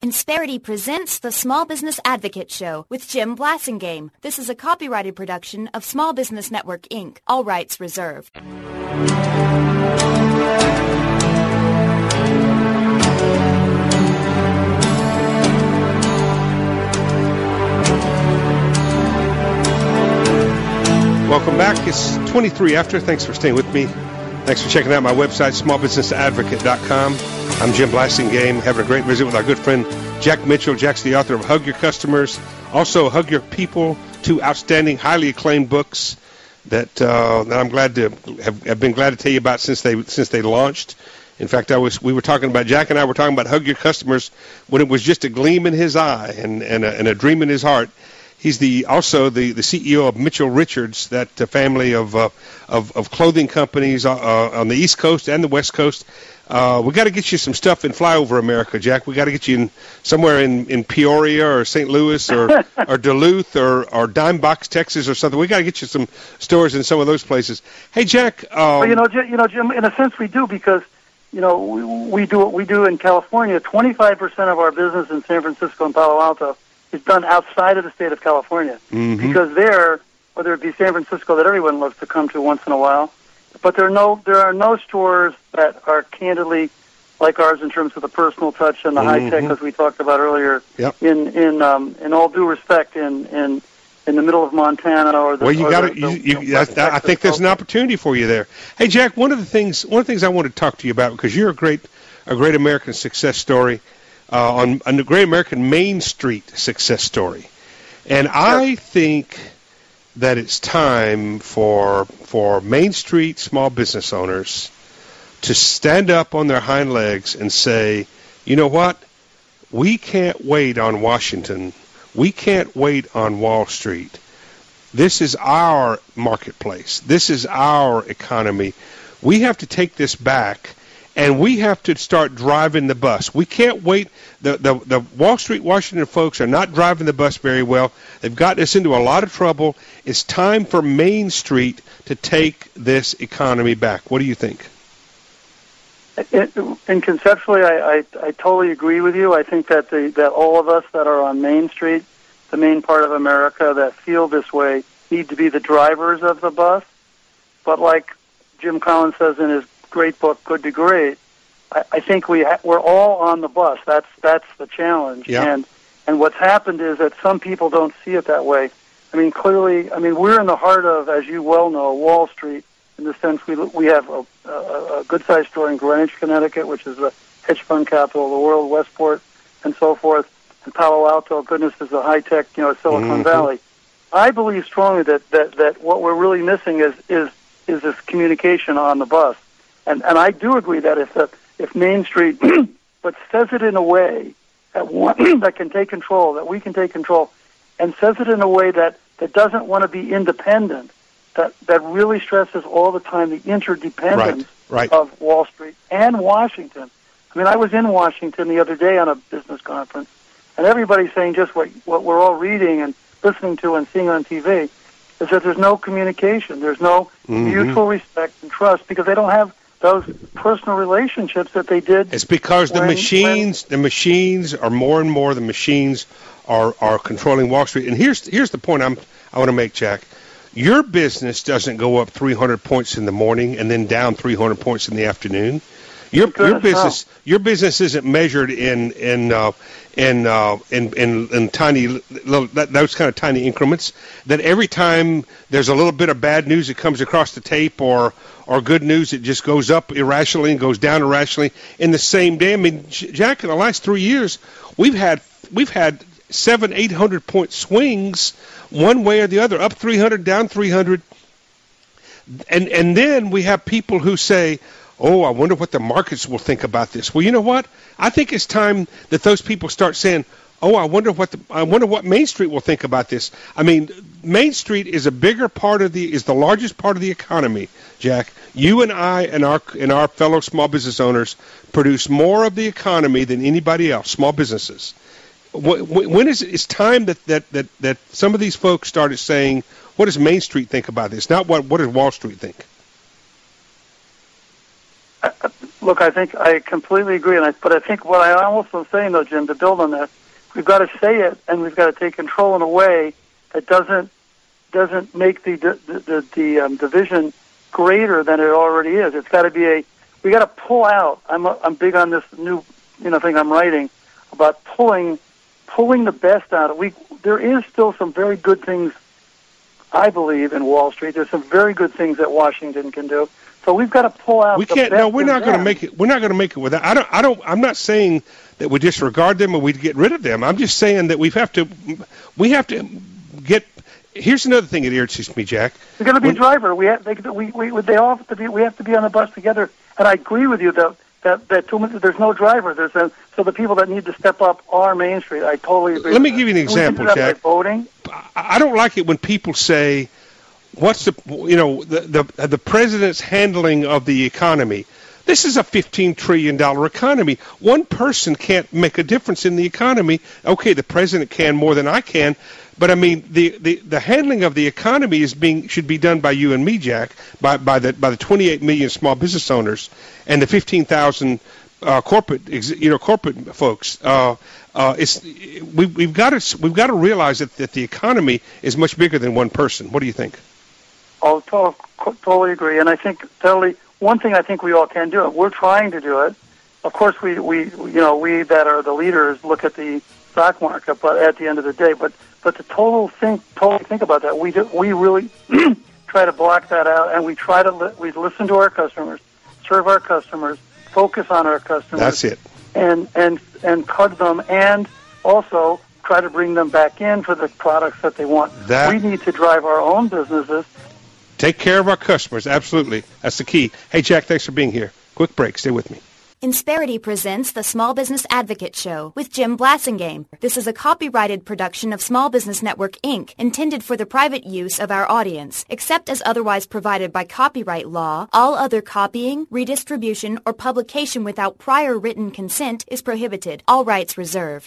Insperity presents the Small Business Advocate Show with Jim Blasingame. This is a copyrighted production of Small Business Network, Inc. All rights reserved. Welcome back. It's 23 after. Thanks for staying with me. Thanks for checking out my website, smallbusinessadvocate.com. I'm Jim Blasingame, having a great visit with our good friend Jack Mitchell. Jack's the author of Hug Your Customers, also Hug Your People, two outstanding, highly acclaimed books that I'm glad to have been glad to tell you about since they launched. In fact, Jack and I were talking about Hug Your Customers when it was just a gleam in his eye and a dream in his heart. He's also the CEO of Mitchell Richards, that family of clothing companies on the East Coast and the West Coast. We got to get you some stuff in Flyover America, Jack. We got to get you in somewhere in Peoria or St. Louis or Duluth or Dime Box, Texas or something. We got to get you some stores in some of those places. Hey, Jack. Well, Jim, in a sense we do, because we do what we do in California. 25% of our business in San Francisco and Palo Alto is done outside of the state of California, because there, whether it be San Francisco that everyone loves to come to once in a while, but there are no stores that are candidly like ours in terms of the personal touch and the high tech, as we talked about earlier. Yep. In all due respect, in the middle of Montana or the. Well, you got to. I think there's an opportunity for you there. Hey, Jack. One of the things I want to talk to you about, because you're a great American success story. On a great American Main Street success story. And I think that it's time for Main Street small business owners to stand up on their hind legs and say, you know what? We can't wait on Washington. We can't wait on Wall Street. This is our marketplace. This is our economy. We have to take this back. And we have to start driving the bus. We can't wait. The Wall Street, Washington folks are not driving the bus very well. They've gotten us into a lot of trouble. It's time for Main Street to take this economy back. What do you think? And conceptually, I totally agree with you. I think that that all of us that are on Main Street, the main part of America, that feel this way, need to be the drivers of the bus. But like Jim Collins says in his great book, Good to Great, I think we're all on the bus. That's the challenge. Yeah. And what's happened is that some people don't see it that way. I mean, clearly, we're in the heart of, as you well know, Wall Street, in the sense we have a good-sized store in Greenwich, Connecticut, which is the hedge fund capital of the world, Westport, and so forth. And Palo Alto, goodness, is the high-tech, Silicon Valley. I believe strongly that what we're really missing is this communication on the bus. And I do agree that if Main Street, but says it in a way that can take control, that we can take control, and says it in a way that doesn't want to be independent, that really stresses all the time the interdependence of Wall Street and Washington. I was in Washington the other day on a business conference, and everybody's saying just what we're all reading and listening to and seeing on TV, is that there's no communication, there's no mutual respect and trust, because they don't have those personal relationships that they did. It's because the machines are more and more. The machines are controlling Wall Street. And here's the point I want to make, Jack. Your business doesn't go up 300 points in the morning and then down 300 points in the afternoon. Your business isn't measured in tiny those kind of tiny increments. That every time there's a little bit of bad news that comes across the tape, or good news, it just goes up irrationally and goes down irrationally in the same day. Jack, in the last 3 years, we've had 700-800 point swings one way or the other, up 300, down 300, and then we have people who say, oh, I wonder what the markets will think about this. Well, you know what? I think it's time that those people start saying, oh, I wonder what Main Street will think about this. Main Street is the largest part of the economy, Jack. You and I and our fellow small business owners produce more of the economy than anybody else, small businesses. When is it? It's time that some of these folks started saying, what does Main Street think about this? Not what does Wall Street think? Look, I think I completely agree, but I think what I'm also saying, though, Jim, to build on that, we've got to say it, and we've got to take control in a way that doesn't make the division greater than it already is. It's got to be we got to pull out. I'm big on this new thing I'm writing about pulling the best out of it. There is still some very good things, I believe, in Wall Street. There's some very good things that Washington can do. So we've got to pull out. We can't. No, we're not going to make it. We're not going to make it without. I'm not saying that we disregard them or we get rid of them. I'm just saying that we have to get. Here's another thing that irritates me, Jack. There's going to be a driver. We all have to be. We have to be on the bus together. And I agree with you that there's no driver. So the people that need to step up are Main Street. I totally agree. Let me give you an example, Jack. By voting. I don't like it when people say, "What's the president's handling of the economy?" This is a $15 trillion economy. One person can't make a difference in the economy. Okay, the president can more than I can, but I mean the handling of the economy should be done by you and me, Jack, by the 28 million small business owners and the 15,000 corporate folks. We've got to realize that the economy is much bigger than one person. What do you think? Oh, totally agree. And I think one thing I think we all can do it. We're trying to do it. Of course, we that are the leaders look at the stock market, but at the end of the day, but to totally think about that, we really try to block that out, and we listen to our customers, serve our customers, focus on our customers. That's it. And cut them, and also try to bring them back in for the products that they want. We need to drive our own businesses. Take care of our customers. Absolutely. That's the key. Hey, Jack, thanks for being here. Quick break. Stay with me. Insperity presents the Small Business Advocate Show with Jim Blassingame. This is a copyrighted production of Small Business Network, Inc., intended for the private use of our audience. Except as otherwise provided by copyright law, all other copying, redistribution, or publication without prior written consent is prohibited. All rights reserved.